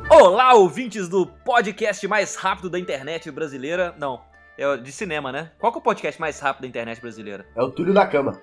Olá, ouvintes do podcast mais rápido da internet brasileira. Não, é de cinema, né? Qual que é o podcast mais rápido da internet brasileira? É o Túlio da Cama.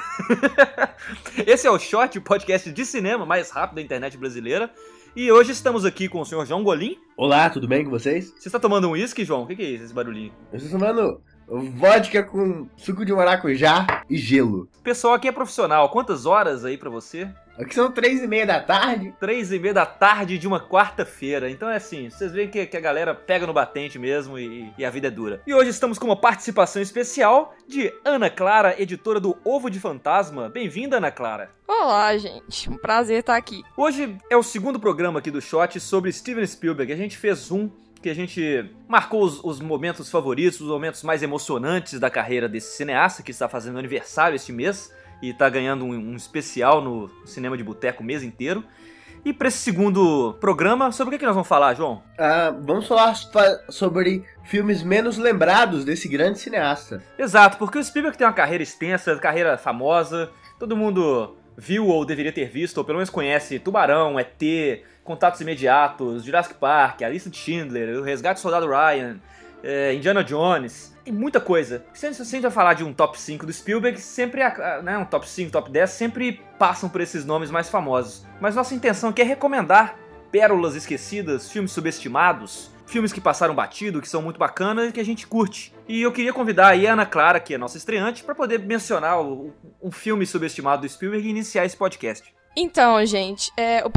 Esse é o Shot, o podcast de cinema mais rápido da internet brasileira. E hoje estamos aqui com o senhor João Golim. Olá, tudo bem com vocês? Você está tomando um uísque, João? O que é isso, esse barulhinho? Eu estou tomando vodka com suco de maracujá e gelo. O pessoal aqui é profissional. Quantas horas aí pra você? Aqui são 3h30 da tarde. 3h30 da tarde de uma quarta-feira. Então é assim, vocês veem que a galera pega no batente mesmo e a vida é dura. E hoje estamos com uma participação especial de Ana Clara, editora do Ovo de Fantasma. Bem-vinda, Ana Clara. Olá, gente. Um prazer estar aqui. Hoje é o segundo programa aqui do Shot sobre Steven Spielberg. A gente fez um que a gente marcou os momentos favoritos, os momentos mais emocionantes da carreira desse cineasta que está fazendo aniversário este mês e tá ganhando um especial no cinema de boteco o mês inteiro. E para esse segundo programa, sobre o que nós vamos falar, João? Vamos falar sobre filmes menos lembrados desse grande cineasta. Exato, porque o Spielberg tem uma carreira extensa, carreira famosa, todo mundo viu ou deveria ter visto, ou pelo menos conhece Tubarão, ET, Contatos Imediatos, Jurassic Park, A Lista de Schindler, O Resgate do Soldado Ryan, Indiana Jones. Tem muita coisa. Se a gente vai falar de um top 5 do Spielberg, sempre, né, um top 5, top 10, sempre passam por esses nomes mais famosos. Mas nossa intenção aqui é recomendar pérolas esquecidas, filmes subestimados, filmes que passaram batido, que são muito bacanas e que a gente curte. E eu queria convidar aí a Ana Clara, que é a nossa estreante, para poder mencionar um filme subestimado do Spielberg e iniciar esse podcast. Então, gente,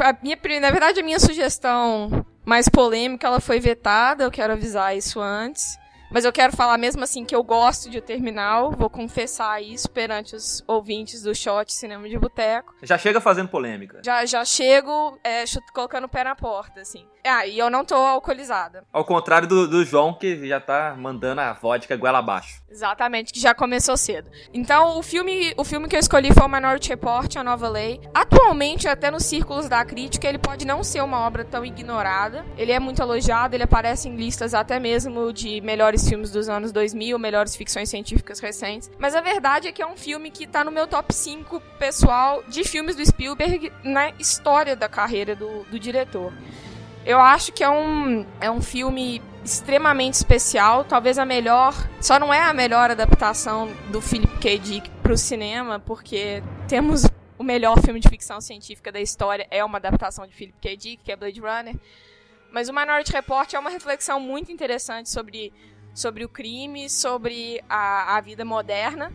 na verdade a minha sugestão mais polêmica, ela foi vetada, eu quero avisar isso antes. Mas eu quero falar mesmo assim que eu gosto de O Terminal, vou confessar isso perante os ouvintes do Shot Cinema de Boteco. Já chega fazendo polêmica. Já chego colocando o pé na porta, assim. E eu não tô alcoolizada. Ao contrário do João, que já tá mandando a vodka goela abaixo. Exatamente, que já começou cedo. Então, o filme que eu escolhi foi o Minority Report, A Nova Lei. Atualmente, até nos círculos da crítica, ele pode não ser uma obra tão ignorada. Ele é muito elogiado, ele aparece em listas até mesmo de melhores filmes dos anos 2000, melhores ficções científicas recentes. Mas a verdade é que é um filme que tá no meu top 5 pessoal de filmes do Spielberg na história da carreira do diretor. Eu acho que é um filme extremamente especial, talvez a melhor, só não é a melhor adaptação do Philip K. Dick pro cinema, porque temos o melhor filme de ficção científica da história, é uma adaptação de Philip K. Dick, que é Blade Runner. Mas o Minority Report é uma reflexão muito interessante sobre o crime, sobre a vida moderna.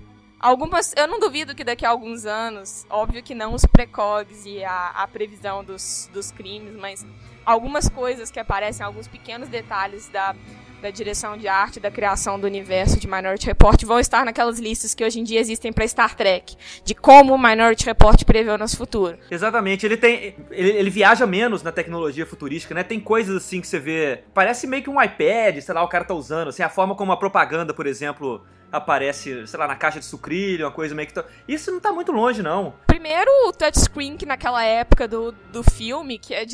Eu não duvido que daqui a alguns anos, óbvio que não os precogs e a previsão dos crimes, mas algumas coisas que aparecem, alguns pequenos detalhes da direção de arte, da criação do universo de Minority Report vão estar naquelas listas que hoje em dia existem para Star Trek, de como o Minority Report prevê o nosso futuro. Exatamente, ele viaja menos na tecnologia futurística, né? Tem coisas assim que você vê, parece meio que um iPad, sei lá, o cara tá usando, assim, a forma como a propaganda, por exemplo, aparece, sei lá, na caixa de sucrilho, uma coisa meio que... Isso não tá muito longe, não. Primeiro, o touchscreen, que naquela época do filme, que é de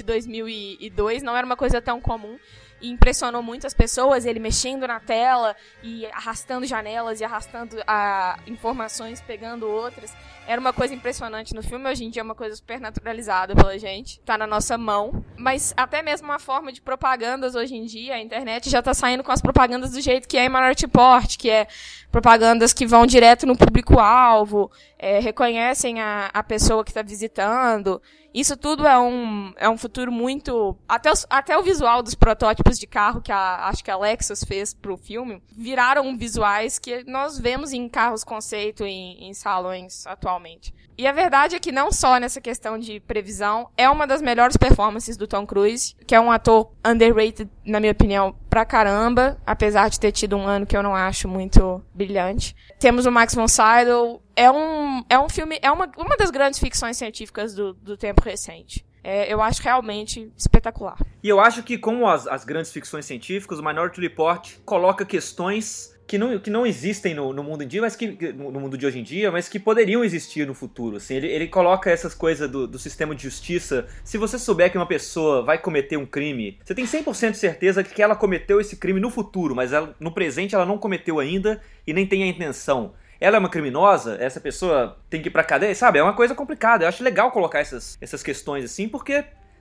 2002, não era uma coisa tão comum. E impressionou muitas pessoas, ele mexendo na tela e arrastando janelas e arrastando informações, pegando outras. Era uma coisa impressionante no filme, hoje em dia é uma coisa super naturalizada pela gente, tá na nossa mão. Mas até mesmo uma forma de propagandas hoje em dia, a internet já tá saindo com as propagandas do jeito que é em Minority Report, que é propagandas que vão direto no público-alvo, reconhecem a pessoa que está visitando. Isso tudo é um futuro muito... Até o visual dos protótipos de carro que acho que a Lexus fez pro filme, viraram visuais que nós vemos em carros conceito em salões atualmente. E a verdade é que não só nessa questão de previsão, é uma das melhores performances do Tom Cruise, que é um ator underrated, na minha opinião, pra caramba, apesar de ter tido um ano que eu não acho muito brilhante. Temos o Max von Sydow, é um filme, é uma das grandes ficções científicas do tempo recente. Eu acho realmente espetacular. E eu acho que, como as grandes ficções científicas, o Minority Report coloca questões que não existem no mundo em dia, mas no mundo de hoje em dia, mas que poderiam existir no futuro. Assim, ele coloca essas coisas do sistema de justiça. Se você souber que uma pessoa vai cometer um crime, você tem 100% de certeza que ela cometeu esse crime no futuro, mas no presente ela não cometeu ainda e nem tem a intenção. Ela é uma criminosa? Essa pessoa tem que ir pra cadeia? Sabe, é uma coisa complicada. Eu acho legal colocar essas questões assim, porque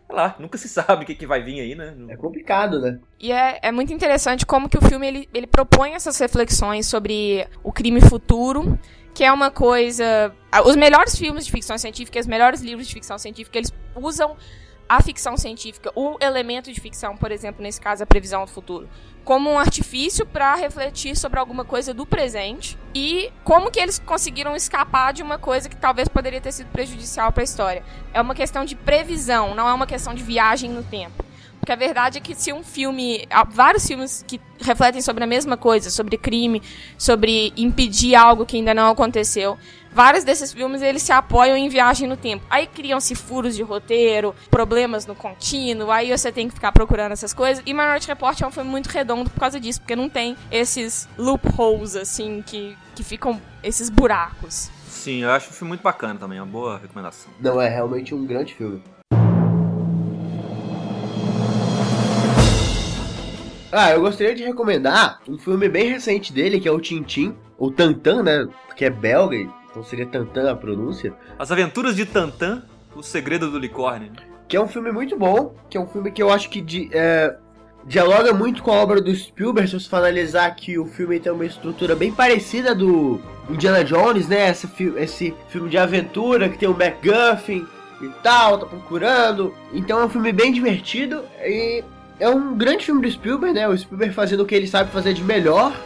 sei lá, nunca se sabe o que vai vir aí, né? É complicado, né? E é muito interessante como que o filme ele propõe essas reflexões sobre o crime futuro, que é uma coisa... Os melhores filmes de ficção científica, os melhores livros de ficção científica, eles usam a ficção científica, o elemento de ficção, por exemplo, nesse caso, a previsão do futuro, como um artifício para refletir sobre alguma coisa do presente e como que eles conseguiram escapar de uma coisa que talvez poderia ter sido prejudicial para a história. É uma questão de previsão, não é uma questão de viagem no tempo. Porque a verdade é que se um filme... Há vários filmes que refletem sobre a mesma coisa, sobre crime, sobre impedir algo que ainda não aconteceu. Vários desses filmes, eles se apoiam em viagem no tempo. Aí criam-se furos de roteiro, problemas no contínuo, aí você tem que ficar procurando essas coisas. E Minority Report é um filme muito redondo por causa disso, porque não tem esses loopholes, assim, que ficam esses buracos. Sim, eu acho o filme muito bacana também, uma boa recomendação. Não, é realmente um grande filme. Eu gostaria de recomendar um filme bem recente dele, que é o Tintin, ou Tantan, né? Porque é belga, então seria Tantan a pronúncia. As Aventuras de Tantan, O Segredo do Unicórnio. Que é um filme muito bom, que é um filme que eu acho que dialoga muito com a obra do Spielberg. Se você for analisar que o filme tem uma estrutura bem parecida do Indiana Jones, né? Esse filme de aventura que tem o MacGuffin e tal, tá procurando. Então é um filme bem divertido e... É um grande filme do Spielberg, né? O Spielberg fazendo o que ele sabe fazer de melhor.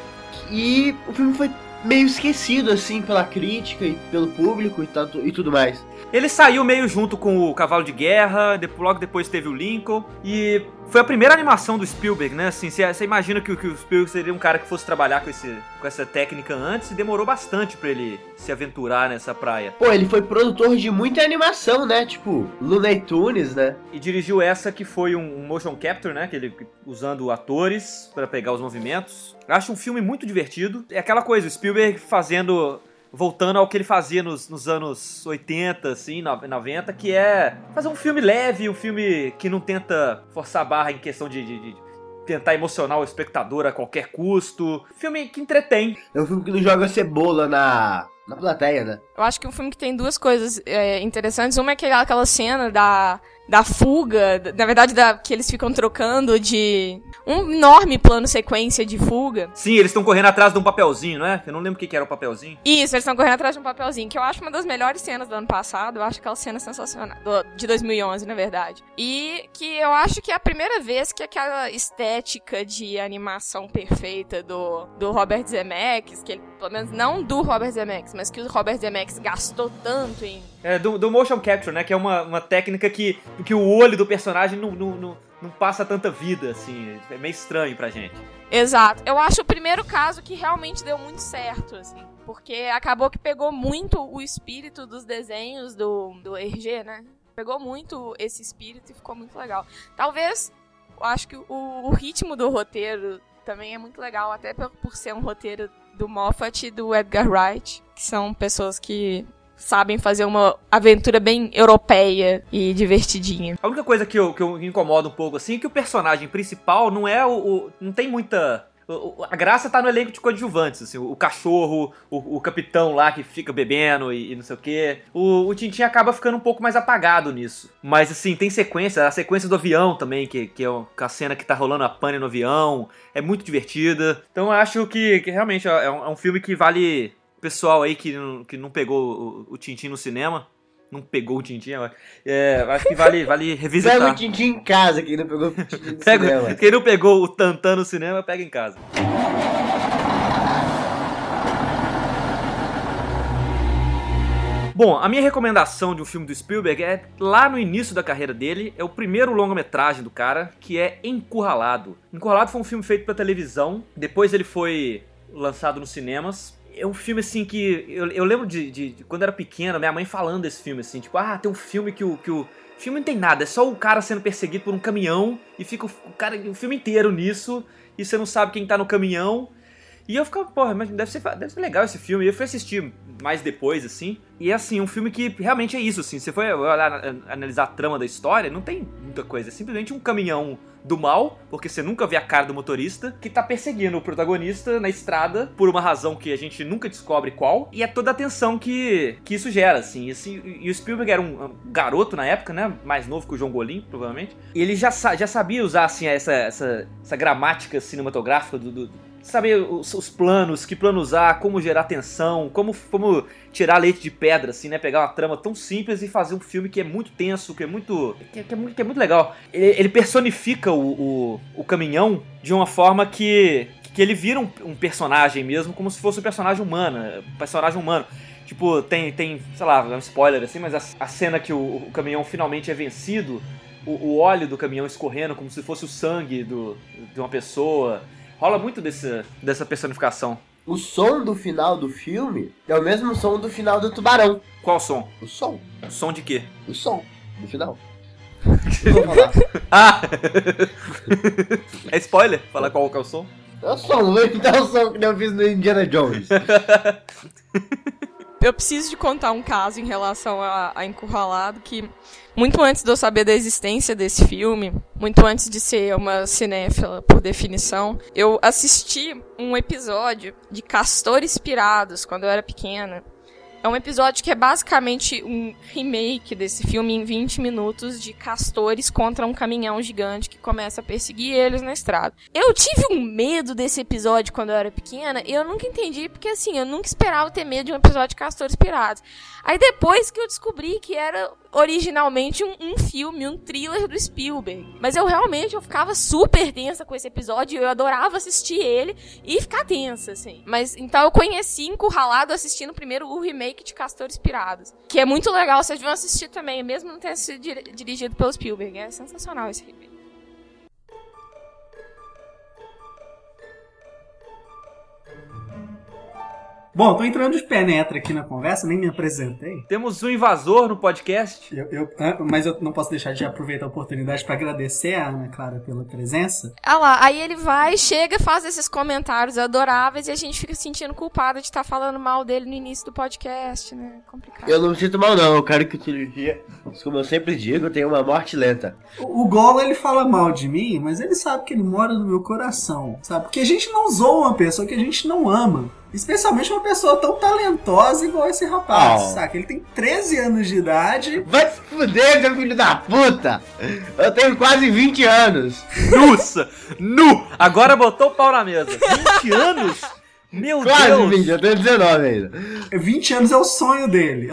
E o filme foi meio esquecido, assim, pela crítica e pelo público e tudo mais. Ele saiu meio junto com o Cavalo de Guerra, logo depois teve o Lincoln, e foi a primeira animação do Spielberg, né? Assim, você imagina que o Spielberg seria um cara que fosse trabalhar com essa técnica antes, e demorou bastante pra ele se aventurar nessa praia. Pô, ele foi produtor de muita animação, né? Tipo, Looney Tunes, né? E dirigiu essa que foi um motion capture, né? Que ele usando atores pra pegar os movimentos. Eu acho um filme muito divertido. É aquela coisa, o Spielberg voltando ao que ele fazia nos anos 80, assim, 90, que é fazer um filme leve, um filme que não tenta forçar a barra em questão de tentar emocionar o espectador a qualquer custo. Filme que entretém. É um filme que não joga cebola na plateia, né? Eu acho que é um filme que tem duas coisas interessantes. Uma é aquela cena da fuga, na verdade, que eles ficam trocando de um enorme plano sequência de fuga. Sim, eles estão correndo atrás de um papelzinho, não é? Eu não lembro o que era o papelzinho. Isso, eles estão correndo atrás de um papelzinho, que eu acho uma das melhores cenas do ano passado. Eu acho aquela cena sensacional, de 2011, na verdade. E que eu acho que é a primeira vez que aquela estética de animação perfeita do Robert Zemeckis, que ele, pelo menos não do Robert Zemeckis, mas que o Robert Zemeckis gastou tanto em... Do motion capture, né? Que é uma técnica que o olho do personagem não passa tanta vida, assim. É meio estranho pra gente. Exato. Eu acho o primeiro caso que realmente deu muito certo, assim. Porque acabou que pegou muito o espírito dos desenhos do Hergé, né? Pegou muito esse espírito e ficou muito legal. Talvez, eu acho que o ritmo do roteiro também é muito legal, até por ser um roteiro do Moffat e do Edgar Wright, que são pessoas que sabem fazer uma aventura bem europeia e divertidinha. A única coisa que eu me incomoda um pouco, assim, é que o personagem principal não é não tem muita... A graça tá no elenco de coadjuvantes, assim, o cachorro, o capitão lá que fica bebendo e não sei o quê. O Tintin acaba ficando um pouco mais apagado nisso. Mas, assim, tem a sequência do avião também, que é a cena que tá rolando a pane no avião, é muito divertida. Então eu acho que realmente é um filme que vale... Pessoal aí que não pegou o Tintin no cinema, não pegou o Tintin, acho que vale revisitar. Pega o Tintin em casa, quem não pegou o Tintin no cinema. Quem não pegou o Tantan no cinema, pega em casa. Bom, a minha recomendação de um filme do Spielberg é lá no início da carreira dele, é o primeiro longa-metragem do cara, que é Encurralado. Encurralado foi um filme feito pra televisão, depois ele foi lançado nos cinemas. É um filme, assim, que... Eu lembro de quando eu era pequeno, minha mãe falando desse filme, assim, tipo, tem um filme que o filme não tem nada, é só o cara sendo perseguido por um caminhão e fica o filme inteiro nisso e você não sabe quem tá no caminhão. E eu ficava, porra, mas deve ser legal esse filme. E eu fui assistir mais depois, assim. E é, assim, um filme que realmente é isso, assim. Você foi olhar, analisar a trama da história, não tem muita coisa. É simplesmente um caminhão do mal, porque você nunca vê a cara do motorista, que tá perseguindo o protagonista na estrada, por uma razão que a gente nunca descobre qual. E é toda a tensão que isso gera, assim. E o Spielberg era um garoto na época, né? Mais novo que o João Golim, provavelmente. E ele já sabia usar, assim, essa gramática cinematográfica saber os planos, que plano usar, como gerar tensão, como tirar leite de pedra, assim, né? Pegar uma trama tão simples e fazer um filme que é muito tenso, que é muito legal. Ele personifica o caminhão de uma forma que ele vira um personagem mesmo, como se fosse um personagem humano. Tipo, tem, sei lá, é um spoiler assim, mas a cena que o caminhão finalmente é vencido, o óleo do caminhão escorrendo como se fosse o sangue de uma pessoa. Rola muito dessa personificação. O som do final do filme é o mesmo som do final do Tubarão. Qual som? O som. O som de quê? O som do final. Não vou falar. Ah! É spoiler? Falar qual que é o som? É o som, não vou imitar o som que eu fiz no Indiana Jones. Eu preciso de contar um caso em relação a Encurralado, que muito antes de eu saber da existência desse filme, muito antes de ser uma cinéfila por definição, eu assisti um episódio de Castores Pirados quando eu era pequena. É um episódio que é basicamente um remake desse filme em 20 minutos de castores contra um caminhão gigante que começa a perseguir eles na estrada. Eu tive um medo desse episódio quando eu era pequena e eu nunca entendi, porque assim, eu nunca esperava ter medo de um episódio de Castores Pirados. Aí depois que eu descobri que era originalmente um filme, um thriller do Spielberg. Mas eu ficava super tensa com esse episódio, eu adorava assistir ele e ficar tensa, assim. Mas então eu conheci Encurralado assistindo primeiro o remake de Castores Pirados, que é muito legal, vocês vão assistir também, mesmo não tendo sido dirigido pelo Spielberg. É sensacional esse remake. Bom, tô entrando de penetra aqui na conversa, nem me apresentei. Temos um invasor no podcast. Mas eu não posso deixar de aproveitar a oportunidade para agradecer a Ana Clara pela presença. Ah lá, aí ele chega, faz esses comentários adoráveis e a gente fica se sentindo culpada de estar falando mal dele no início do podcast, né? Complicado. Eu não me sinto mal não, eu quero que o cirurgia, como eu sempre digo, tenha uma morte lenta. O Golo, ele fala mal de mim, mas ele sabe que ele mora no meu coração, sabe? Porque a gente não zoa uma pessoa que a gente não ama. Especialmente uma pessoa tão talentosa igual esse rapaz, saca? Ele tem 13 anos de idade. Vai se fuder, seu filho da puta! Eu tenho quase 20 anos. Nossa! Nu! Agora botou o pau na mesa. 20 anos? Meu quase Deus! Quase 20, eu tenho 19 ainda. 20 anos é o sonho dele,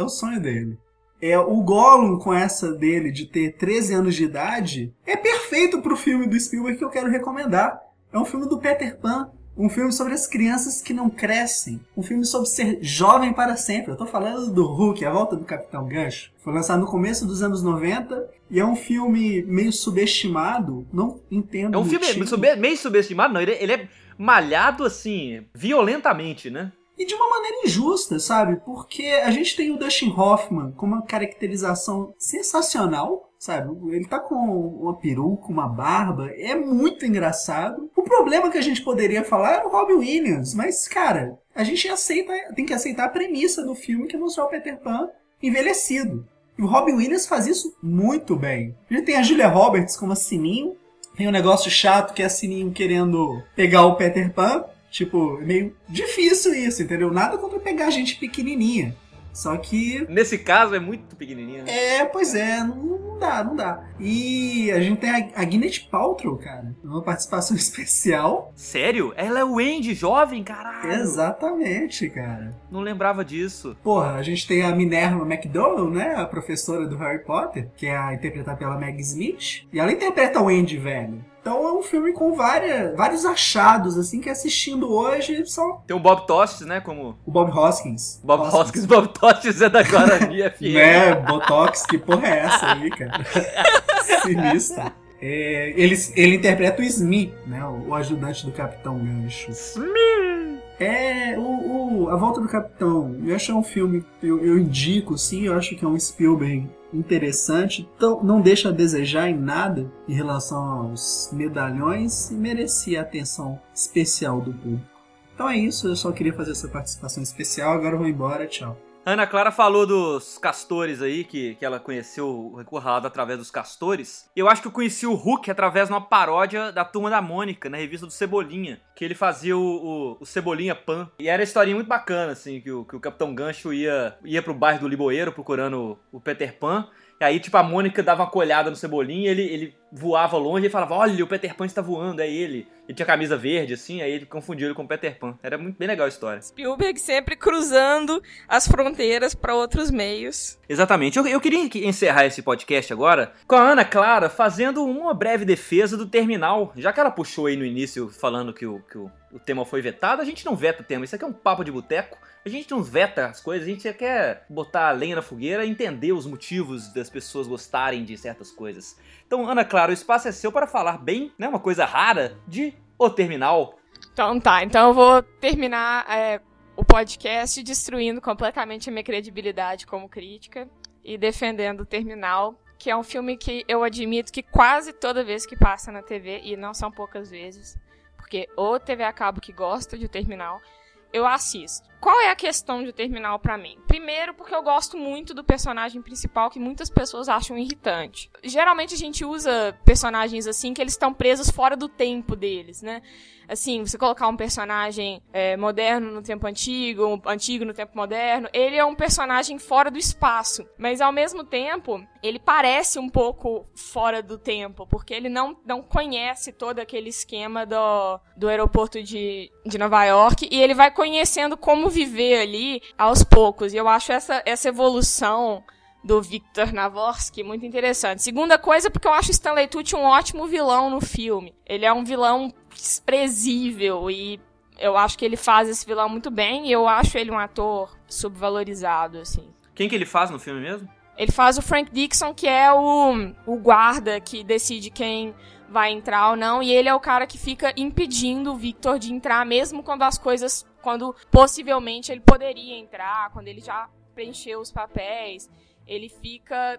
É o Gollum com essa dele de ter 13 anos de idade é perfeito pro filme do Spielberg que eu quero recomendar. É um filme do Peter Pan. Um filme sobre as crianças que não crescem. Um filme sobre ser jovem para sempre. Eu tô falando do Hulk, A Volta do Capitão Gancho. Foi lançado no começo dos anos 90 e é um filme meio subestimado. Não entendo. É um filme meio subestimado, não. Ele é malhado, assim, violentamente, né? E de uma maneira injusta, sabe? Porque a gente tem o Dustin Hoffman com uma caracterização sensacional, sabe? Ele tá com uma peruca, uma barba, é muito engraçado. O problema que a gente poderia falar é o Robin Williams, mas, cara, a gente tem que aceitar a premissa do filme que é mostrar o Peter Pan envelhecido. E o Robin Williams faz isso muito bem. A gente tem a Julia Roberts como a Sininho, tem um negócio chato que é a Sininho querendo pegar o Peter Pan. Tipo, é meio difícil isso, entendeu? Nada contra pegar gente pequenininha. Só que... Nesse caso é muito pequenininha. Né? Pois é, não dá. E a gente tem a Gwyneth Paltrow, cara, numa participação especial. Sério? Ela é o Andy jovem, caralho? Exatamente, cara. Não lembrava disso. Porra, a gente tem a Minerva McDonald, né, a professora do Harry Potter, que é interpretada pela Maggie Smith. E ela interpreta o Andy velho. Então é um filme com vários achados, assim, que assistindo hoje são... Tem o Bob Tostes, né, como... O Bob Hoskins. Bob Tostes é da Guarani FM. Né, Botox, que porra é essa aí, cara? Sinistra. Ele interpreta o Smee, né, o ajudante do Capitão Gancho. Smee! A Volta do Capitão, eu acho que é um filme, eu indico, sim, eu acho que é um Spielberg interessante, então não deixa a desejar em nada em relação aos medalhões e merecia a atenção especial do público. Então é isso, eu só queria fazer essa participação especial, agora eu vou embora, tchau. Ana Clara falou dos castores aí, que ela conheceu o Encurralado através dos castores. Eu acho que eu conheci o Hulk através de uma paródia da Turma da Mônica, na revista do Cebolinha, que ele fazia o Cebolinha Pan. E era uma historinha muito bacana, assim, que o Capitão Gancho ia pro bairro do Limoeiro procurando o Peter Pan. E aí, tipo, a Mônica dava uma colhada no Cebolinha, ele voava longe e falava, olha, o Peter Pan está voando, é ele. Ele tinha camisa verde, assim, aí ele confundiu ele com o Peter Pan. Era muito bem legal a história. Spielberg sempre cruzando as fronteiras para outros meios. Exatamente. Eu queria encerrar esse podcast agora com a Ana Clara fazendo uma breve defesa do Terminal. Já que ela puxou aí no início falando que o tema foi vetado, a gente não veta o tema. Isso aqui é um papo de boteco. A gente não veta as coisas, a gente quer botar a lenha na fogueira e entender os motivos das pessoas gostarem de certas coisas. Então, Ana Clara, o espaço é seu para falar bem, né, uma coisa rara, de O Terminal. Então tá, então eu vou terminar o podcast destruindo completamente a minha credibilidade como crítica e defendendo O Terminal, que é um filme que eu admito que quase toda vez que passa na TV, e não são poucas vezes, porque o TV a cabo que gosta de O Terminal, eu assisto. Qual é a questão de O Terminal pra mim? Primeiro, porque eu gosto muito do personagem principal, que muitas pessoas acham irritante. Geralmente a gente usa personagens assim, que eles estão presos fora do tempo deles, né? Assim, você colocar um personagem moderno no tempo antigo, antigo no tempo moderno, ele é um personagem fora do espaço, mas ao mesmo tempo, ele parece um pouco fora do tempo, porque ele não conhece todo aquele esquema do aeroporto de Nova York, e ele vai conhecendo como viver ali aos poucos, e eu acho essa evolução do Victor Navorsky muito interessante. Segunda coisa, porque eu acho Stanley Tucci um ótimo vilão no filme. Ele é um vilão desprezível e eu acho que ele faz esse vilão muito bem, e eu acho ele um ator subvalorizado, assim. Quem que ele faz no filme mesmo? Ele faz o Frank Dixon, que é o guarda que decide quem vai entrar ou não, e ele é o cara que fica impedindo o Victor de entrar, mesmo quando possivelmente ele poderia entrar, quando ele já preencheu os papéis. Ele fica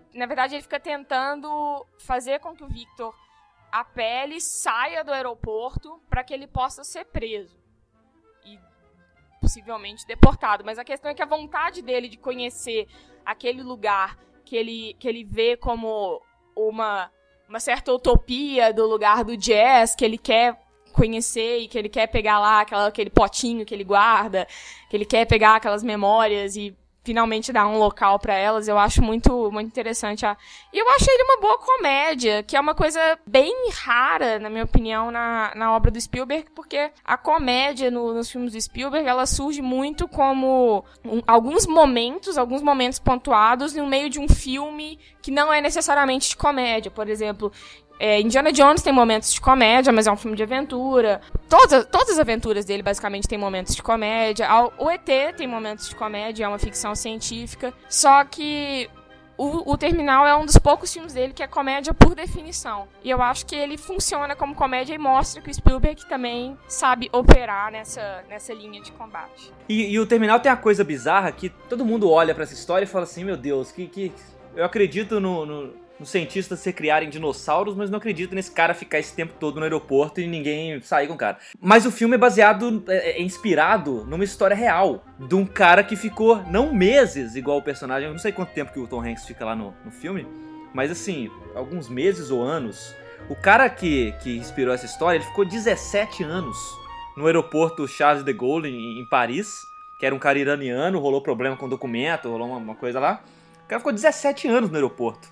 tentando fazer com que o Victor apele, saia do aeroporto para que ele possa ser preso e possivelmente deportado. Mas a questão é que a vontade dele de conhecer aquele lugar que ele vê como uma certa utopia do lugar do jazz, que ele quer conhecer e que ele quer pegar lá aquele potinho que ele guarda, que ele quer pegar aquelas memórias e finalmente dar um local pra elas, eu acho muito, muito interessante. E eu acho ele uma boa comédia, que é uma coisa bem rara, na minha opinião, na obra do Spielberg, porque a comédia nos filmes do Spielberg, ela surge muito como alguns momentos pontuados no meio de um filme que não é necessariamente de comédia. Por exemplo, Indiana Jones tem momentos de comédia, mas é um filme de aventura. Todas as aventuras dele, basicamente, tem momentos de comédia. O ET tem momentos de comédia, é uma ficção científica. Só que o Terminal é um dos poucos filmes dele que é comédia por definição. E eu acho que ele funciona como comédia e mostra que o Spielberg também sabe operar nessa linha de combate. E o Terminal tem uma coisa bizarra que todo mundo olha pra essa história e fala assim, meu Deus, que eu acredito nos cientistas se criarem dinossauros, mas não acredito nesse cara ficar esse tempo todo no aeroporto e ninguém sair com o cara. Mas o filme é baseado, é inspirado numa história real, de um cara que ficou, não meses, igual o personagem, eu não sei quanto tempo que o Tom Hanks fica lá no filme, mas assim, alguns meses ou anos. O cara que inspirou essa história, ele ficou 17 anos no aeroporto Charles de Gaulle, em Paris, que era um cara iraniano, rolou problema com documento, rolou uma coisa lá. O cara ficou 17 anos no aeroporto.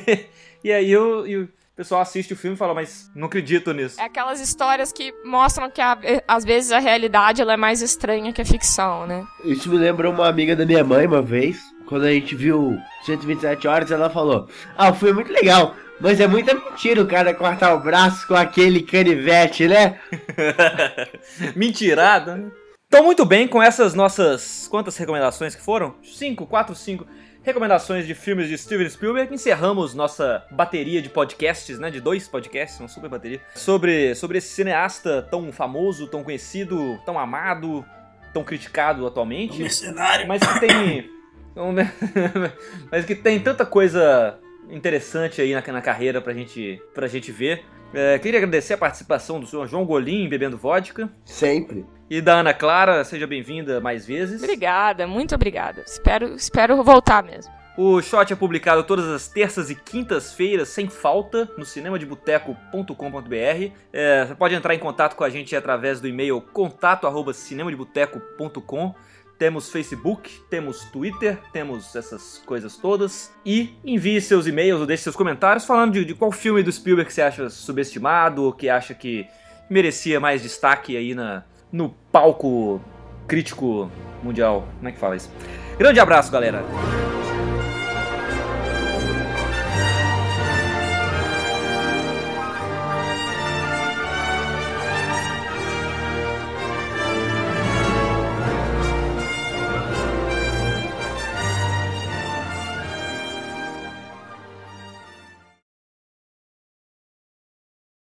E aí o pessoal assiste o filme e fala, mas não acredito nisso. É aquelas histórias que mostram que às vezes a realidade ela é mais estranha que a ficção, né? Isso me lembra uma amiga da minha mãe uma vez, quando a gente viu 127 horas, ela falou, o filme é muito legal, mas é muita mentira o cara cortar o braço com aquele canivete, né? Mentirada, né? Então, muito bem, com essas nossas... Quantas recomendações que foram? 5 recomendações de filmes de Steven Spielberg. Encerramos nossa bateria de podcasts, né? De 2 podcasts, uma super bateria. Sobre esse cineasta tão famoso, tão conhecido, tão amado, tão criticado atualmente. Mercenário. Mas que tem tanta coisa interessante aí na carreira pra gente ver. Queria agradecer a participação do senhor João Golim, bebendo vodka. Sempre. E da Ana Clara, seja bem-vinda mais vezes. Obrigada, muito obrigada. Espero voltar mesmo. O Shot é publicado todas as terças e quintas-feiras, sem falta, no cinemadeboteco.com.br. Você pode entrar em contato com a gente através do e-mail contato@cinemadeboteco.com. Temos Facebook, temos Twitter, temos essas coisas todas. E envie seus e-mails ou deixe seus comentários falando de qual filme do Spielberg que você acha subestimado ou que acha que merecia mais destaque aí no palco crítico mundial. Como é que fala isso? Grande abraço, galera!